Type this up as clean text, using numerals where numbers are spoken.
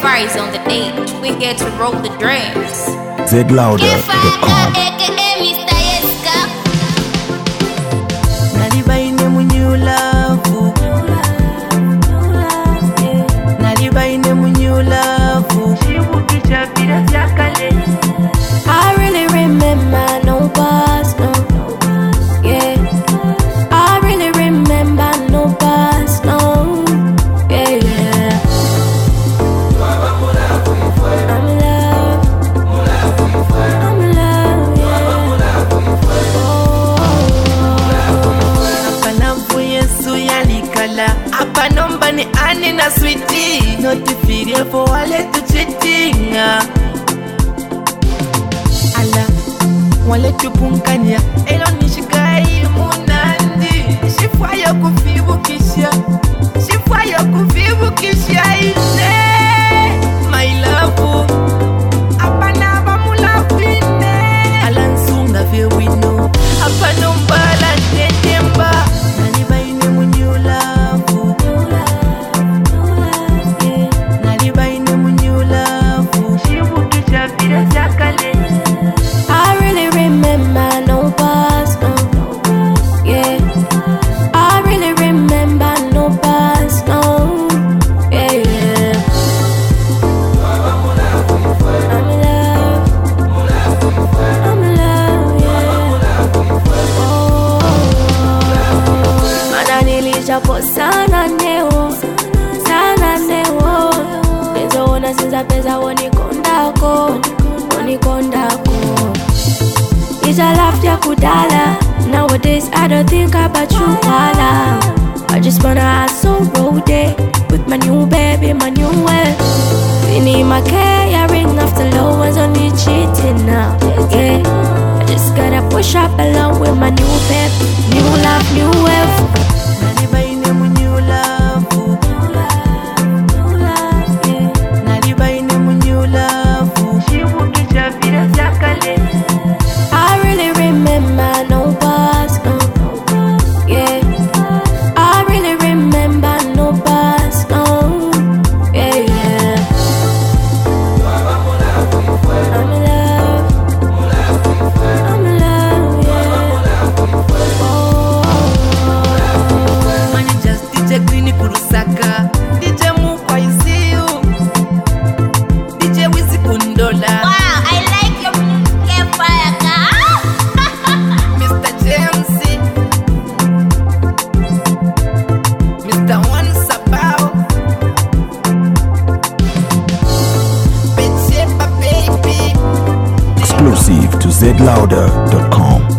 Fries on the date. We here to roll the drums. ZLouder.com. Nalibaine mu new love. Nalibaine mu new love. I really remember no past, no. Yeah. I really remember no past, no. Yeah, yeah. I'm in love. I'm in love, yeah. Apanavu Yesu yalikala. Apanomba ni ani na sweetie. Notifirie for wale tu cheating. Ala, wale tu punkanya. Elo nishikai munandi. Shifwayo kufibukisha. Shifwayo kufibukisha ine. My love. Apana ba mulafine. Alansunga vye wino. Apana mbala tetemba. Nalibaine mu new love. Nalibaine mu new love. Shibukisha vile zakale. I really remember no past, no. Yeah. I really remember no past, no. Yeah, yeah. I'm in love. I'm in love, yeah. Oh. Mana nilishapo sana neo. Sana neo. Penzo ona sinza peza wonikondako. Wonikondako. Ija laughed ya kudala. Nowadays I don't think about you, wala. I just wanna hustle road day with my new baby, my new well. Fini my caring after low ones on me cheating now. Yeah, I just gotta push up along with my new pep, new love, new wealth. Nalibaine mu new love. Nalibaine mu new love. Shibukisha vile zakale. I really remember no past, no. Yeah. I really remember no past, no. Yeah, yeah. I'm in love. I'm in love, yeah. Oh. Mani just DJ Green Kurusaka. DJ Mukwa Isiu. DJ Wisi Kundola. Wow, I like your music, fire girl. Mr. James, Mr. One Sabao, Exclusive to ZLouder.com.